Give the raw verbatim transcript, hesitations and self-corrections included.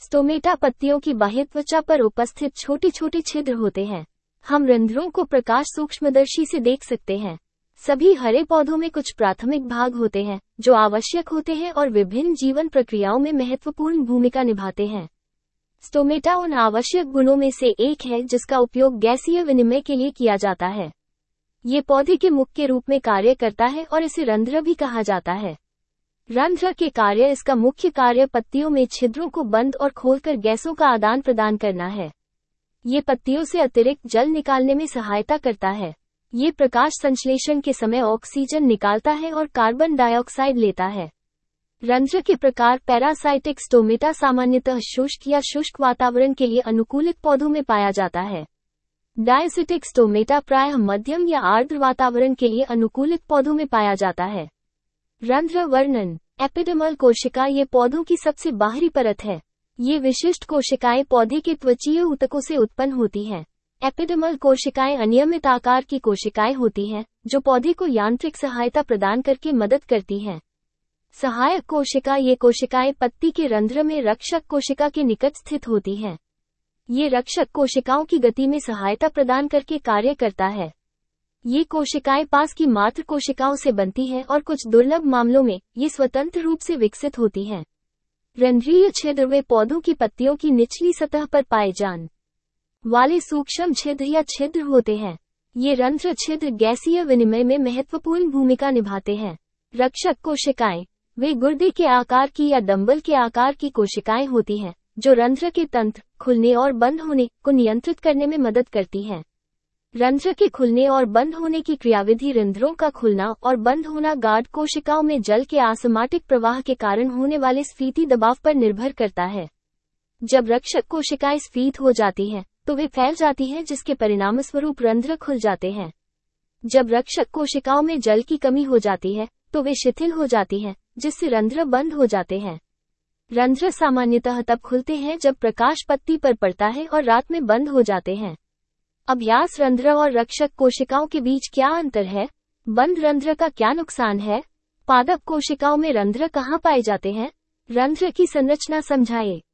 Stomata पत्तियों की बाह्य त्वचा पर उपस्थित छोटे छोटे छिद्र होते हैं। हम रंध्रों को प्रकाश सूक्ष्मदर्शी से देख सकते हैं। सभी हरे पौधों में कुछ प्राथमिक भाग होते हैं जो आवश्यक होते हैं और विभिन्न जीवन प्रक्रियाओं में महत्वपूर्ण भूमिका निभाते हैं। स्टोमेटा उन आवश्यक गुणों में से एक है जिसका उपयोग गैसीय विनिमय के लिए किया जाता है। ये पौधे के मुख के रूप में कार्य करता है और इसे रंध्र भी कहा जाता है। रंध्र के कार्य इसका मुख्य कार्य पत्तियों में छिद्रों को बंद और खोलकर गैसों का आदान प्रदान करना है। ये पत्तियों से अतिरिक्त जल निकालने में सहायता करता है। ये प्रकाश संश्लेषण के समय ऑक्सीजन निकालता है और कार्बन डाइऑक्साइड लेता है। रंध्र के प्रकार पैरासाइटिक स्टोमेटा सामान्यतः शुष्क या शुष्क वातावरण के लिए अनुकूलित पौधों में पाया जाता है। डायसिटिक स्टोमेटा प्रायः मध्यम या आर्द्र वातावरण के लिए अनुकूलित पौधों में पाया जाता है। रंध्र वर्णन। एपिडर्मल कोशिका ये पौधों की सबसे बाहरी परत है। ये विशिष्ट कोशिकाएं पौधे के त्वचीय ऊतकों से उत्पन्न होती हैं। एपिडर्मल कोशिकाएं अनियमित आकार की कोशिकाएं होती हैं जो पौधे को यांत्रिक सहायता प्रदान करके मदद करती हैं। सहायक कोशिका ये कोशिकाएं पत्ती के रंध्र में रक्षक कोशिका के निकट स्थित होती हैं। ये रक्षक कोशिकाओं की गति में सहायता प्रदान करके कार्य करता है। ये कोशिकाएं पास की मात्र कोशिकाओं से बनती हैं और कुछ दुर्लभ मामलों में ये स्वतंत्र रूप से विकसित होती हैं। रंध्रीय छिद्र वे पौधों की पत्तियों की निचली सतह पर पाए जाने वाले सूक्ष्म छिद्र या छिद्र होते हैं। ये रंध्र छिद्र गैसीय विनिमय में महत्वपूर्ण भूमिका निभाते हैं। रक्षक कोशिकाएं वे गुर्दे के आकार की या डंबल के आकार की कोशिकाएं होती हैं जो रंध्र के तंत्र खुलने और बंद होने को नियंत्रित करने में मदद करती हैं। रंध्र के खुलने और बंद होने की क्रियाविधि रंध्रों का खुलना और बंद होना गार्ड कोशिकाओं में जल के आसमाटिक प्रवाह के कारण होने वाले स्फीति दबाव पर निर्भर करता है। जब रक्षक कोशिकाएं स्फीत हो जाती हैं तो वे फैल जाती हैं जिसके परिणामस्वरूप रंध्र खुल जाते हैं। जब रक्षक कोशिकाओं में जल की कमी हो जाती है तो वे शिथिल हो जाती हैं जिससे रंध्र बंद हो जाते हैं। रंध्र सामान्यतः तब खुलते हैं जब प्रकाश पत्ती पर पड़ता है और रात में बंद हो जाते हैं। अभ्यास रंध्र और रक्षक कोशिकाओं के बीच क्या अंतर है? बंद रंध्र का क्या नुकसान है? पादप कोशिकाओं में रंध्र कहाँ पाए जाते हैं? रंध्र की संरचना समझाइए।